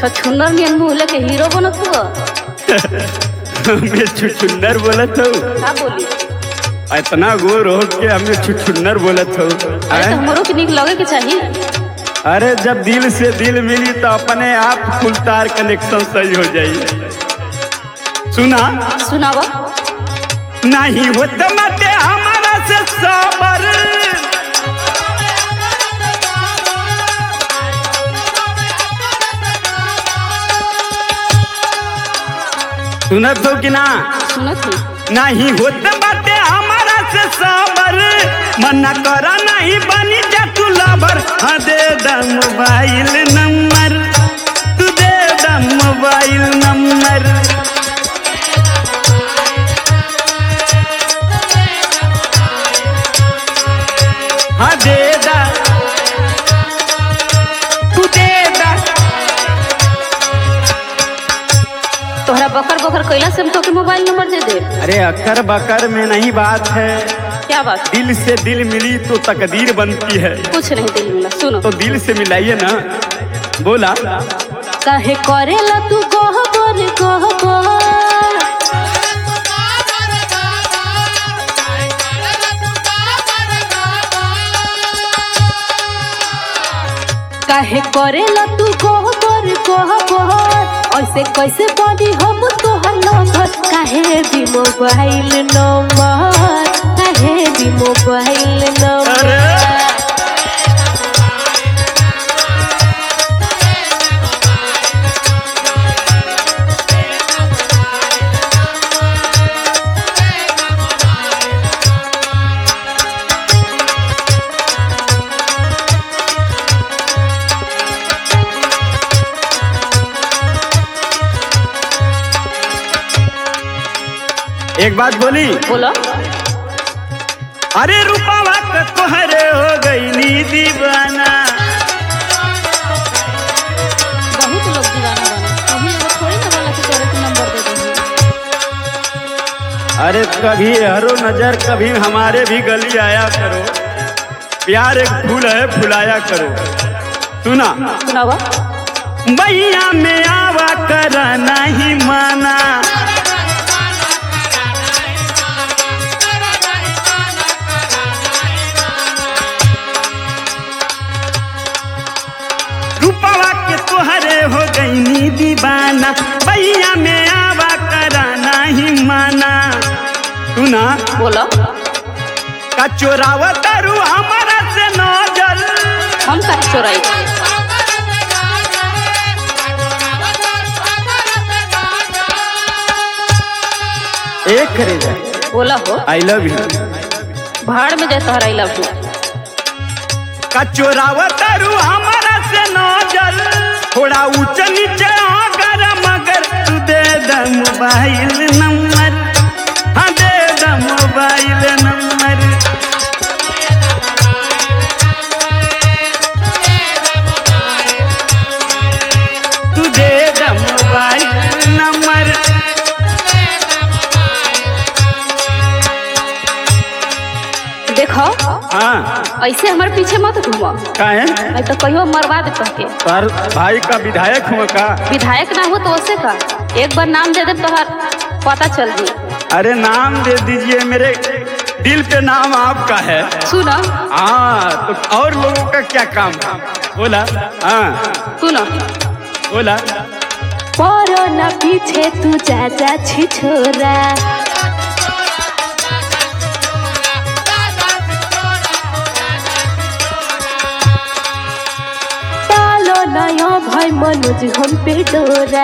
छछुन्नर नियन मुँह लेके हीरो बनत हुआ। हमें छुछुन्नर बोलत हो। का बोली? इतना गोर हो के हमें छुछुन्नर बोलत हो। अरे तो हमरो के निक लगे के चाहिए। अरे जब दिल से दिल मिली तो अपने आप फुल तार कनेक्शन सही हो जाई। सुना सुनावा। नहीं होता मत हमारा से सबर, सुनत हो कि ना? सुनत ही। नहीं होता मत हमारा से सबर, मना करा नहीं बनी जा तू लबर। हाँ दे दा मोबाइल नंबर, तू दे दा मोबाइल नंबर। हाँ दे दा, तू दे दा। तोहरा बकर बकर कैला से हम तो के मोबाइल नंबर दे दे। अरे अक्कर बकर में नहीं बात है, क्या बात? दिल से दिल मिली तो तकदीर बनती है। कुछ नहीं दिल मिला। सुनो तो दिल से मिलाइए ना। बोला काहे करेला तू कहबर कहबर। काहे करेला तू कहबर कहबर। ऐसे कैसे बनी हम तोहर नंबर। काहे भी मोबाइल नंबर, काहे भी मोबाइल नंबर। एक बात बोली। बोलो। अरे रूपावा का तोहरे हो गई नी दीवाना। बहुत लोग दीवाना बना, कभी एगो थोड़ी ना बोला कि तेरे को नंबर दे दूंगी। अरे कभी हरो नजर कभी हमारे भी गली आया करो। प्यार एक फूल है फुलाया करो। सुना सुनावा। भैया में आवा करा नहीं माना। रूपवा के तोहरे हो गई नी दीवाना। भैया में आवा करा नहीं माना। सुना बोलो। का चोरावा तारू हमारा से नजर। हम का चोराई? एक करे जा। बोला हो। I love you. भाड़ में जाए तोहरा आई लव यू। का चोरावा तारू हमारा से नजर। थोड़ा ऊंच नीचे अगर मगर तू दे दा मोबाइल नंबर। हाँ दे दा मोबाइल नंबर। तू दे दा मोबाइल नंबर। देखो हाँ ऐसे हमारे पीछे मत घूमो। काहे? नहीं तो कहियो मरवा दे तोहके। पर भाई का विधायक हुआ का? विधायक ना हो तो उससे का एक बार नाम दे दे तो पता चल जी। अरे नाम दे दीजिए, मेरे दिल पे नाम आपका है। सुनो। हाँ तो और लोगों का क्या काम है? बोला। हाँ सुनो। बोला। परो ना पीछे तू जा जा छिछोरा। तालो नया भाई मनोज हम पे डोरा।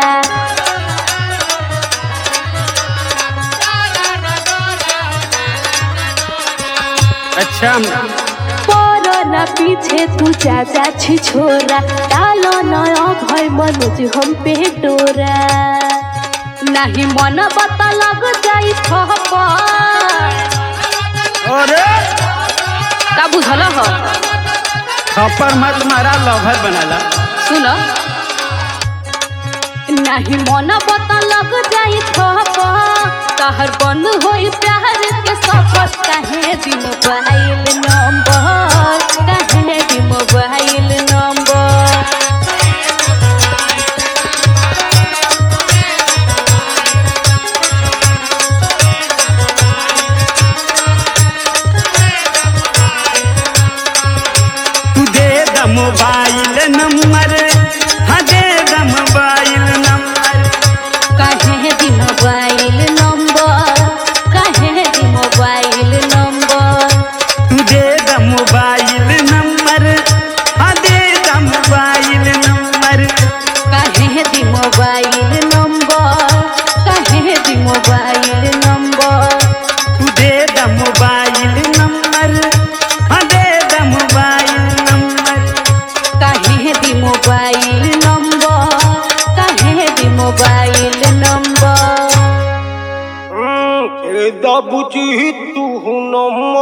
अच्छा परो ना पीछे तू जा जा छिछोरा। तालो नया भाई मनोज हम पे डोरा। नहीं मन बता लग जाई थप्पड़। अरे का बुझल हो? थप्पड़ मत मारा, लवर बनाला। सुनो। नहीं मन बता लग जाई थप्पड़। कहर बंद होई प्यार के सफर। काहे दी मोबाइल नंबर, काहे दी मोबाइल नंबर। बाबूजी तू नंबर